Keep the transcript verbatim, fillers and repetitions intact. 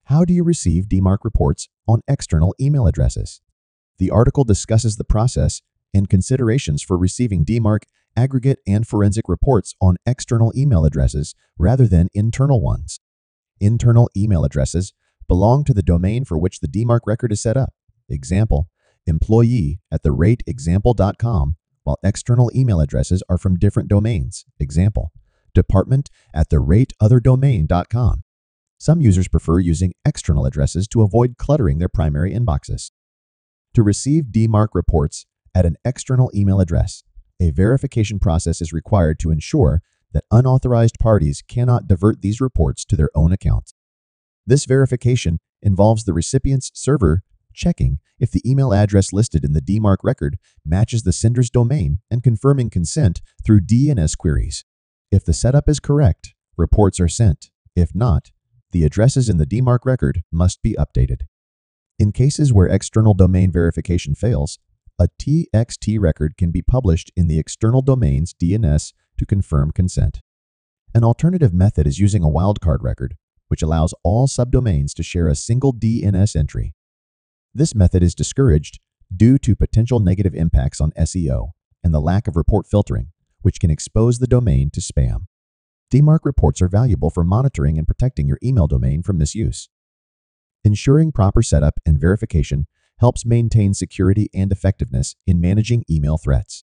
How do you receive D MARC reports on external email addresses? The article discusses the process and considerations for receiving D MARC aggregate and forensic reports on external email addresses rather than internal ones. Internal email addresses belong to the domain for which the D MARC record is set up. Example, employee at the rate example dot com, while external email addresses are from different domains. Example, department at the rate other domain dot com. Some users prefer using external addresses to avoid cluttering their primary inboxes. To receive D MARC reports at an external email address, a verification process is required to ensure that unauthorized parties cannot divert these reports to their own accounts. This verification involves the recipient's server checking if the email address listed in the D MARC record matches the sender's domain and confirming consent through D N S queries. If the setup is correct, reports are sent. If not, the addresses in the D MARC record must be updated. In cases where external domain verification fails, a T X T record can be published in the external domain's D N S to confirm consent. An alternative method is using a wildcard record, which allows all subdomains to share a single D N S entry. This method is discouraged due to potential negative impacts on S E O and the lack of report filtering, which can expose the domain to spam. D MARC reports are valuable for monitoring and protecting your email domain from misuse. Ensuring proper setup and verification helps maintain security and effectiveness in managing email threats.